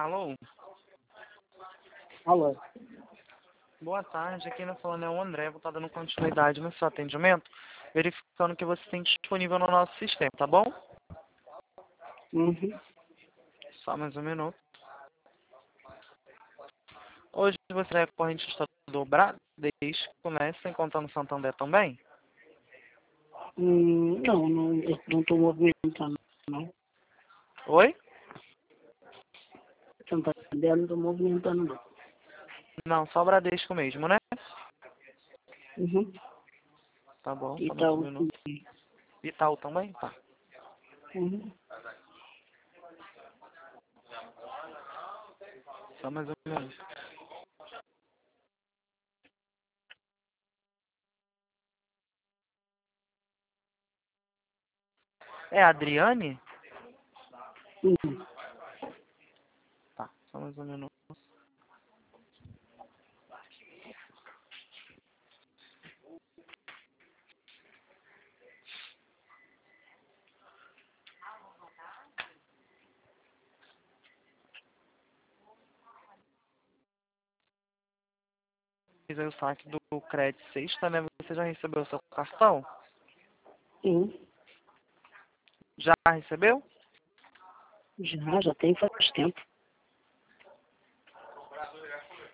Alô? Alô? Boa tarde, aqui na falando é o André, vou estar dando continuidade no seu atendimento, verificando o que você tem disponível no nosso sistema, tá bom? Uhum. Só mais um minuto. Hoje você é corrente do Bradesco, né? Sem contar no Santander também? Não, eu não estou movimentando, não. Oi? Santander não estou movimentando, não. Não, só Bradesco mesmo, né? Uhum. Tá bom, só mais um Itaú, minuto. Itaú também? Tá. uhum. Só mais um minuto. É a Adriane? Uhum. Tá, só mais um minuto. Fiz aí o saque do crédito sexta, né? Você já recebeu o seu cartão? Sim. Já recebeu? Já tem faz tempo.